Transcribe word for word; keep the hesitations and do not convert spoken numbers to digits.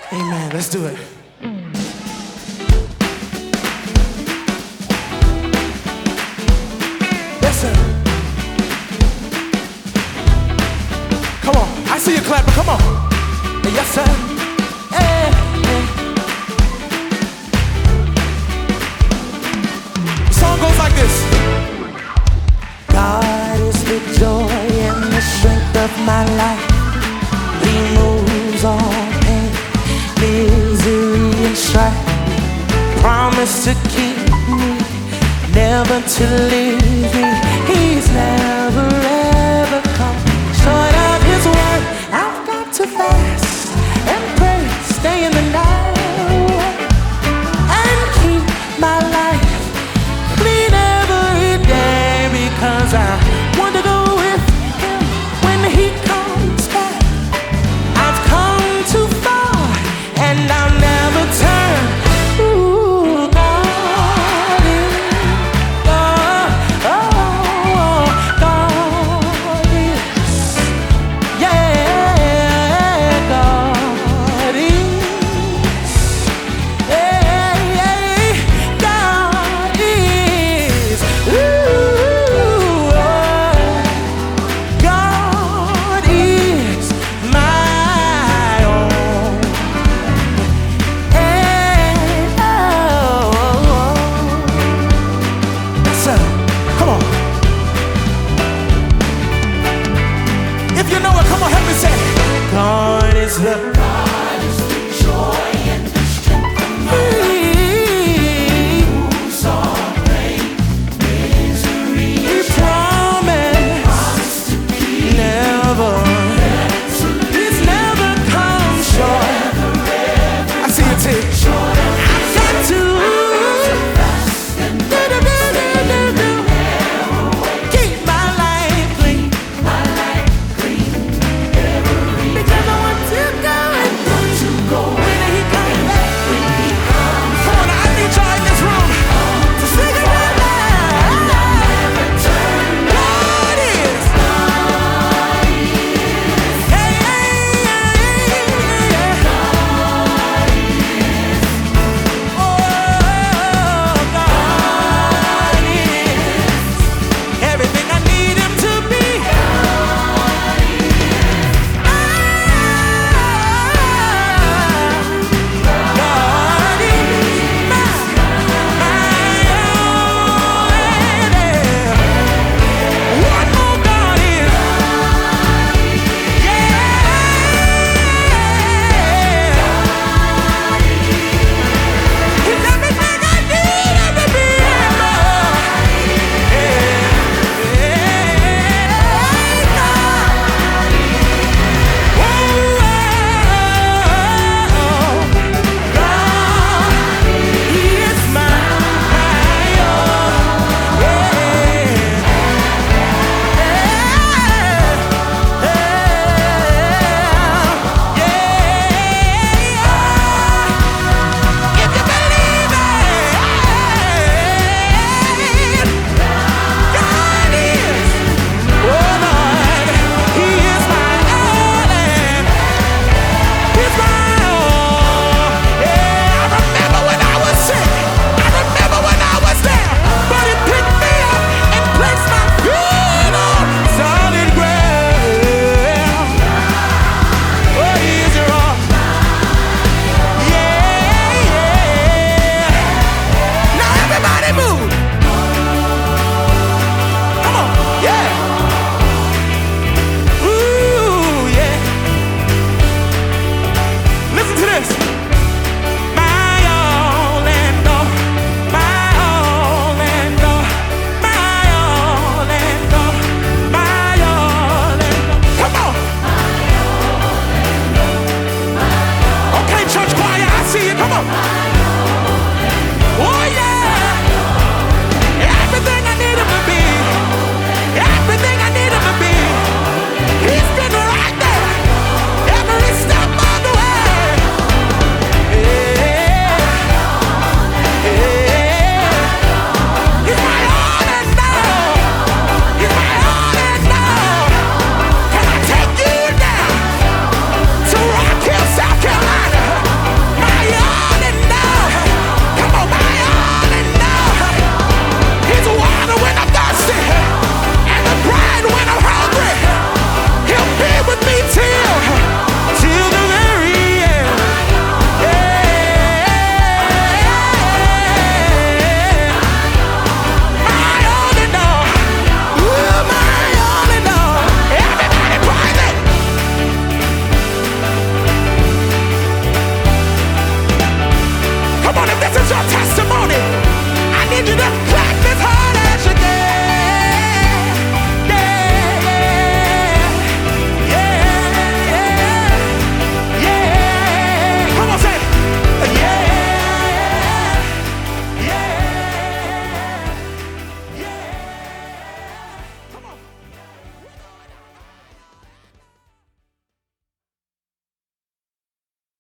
Amen. Let's do it. Yes, sir. Come on. I see you clapping. Come on. Yes, sir. Hey, hey. The song goes like this. God is the joy and the strength of my life. He moves all pain, misery and strife. Promise to keep me, never to leave me. He's never ever come short of his word. I've got to fast and pray, stay in the night, and keep my life clean every day, because I want to go with him when he comes back. I've come too far and I'll never turn. Ooh, God is, God, oh, God is, yeah, God is, yeah, yeah, God is, ooh, God is my own. Hey, oh, yes, sir. Come on. If you know it, come on, help me say, God is the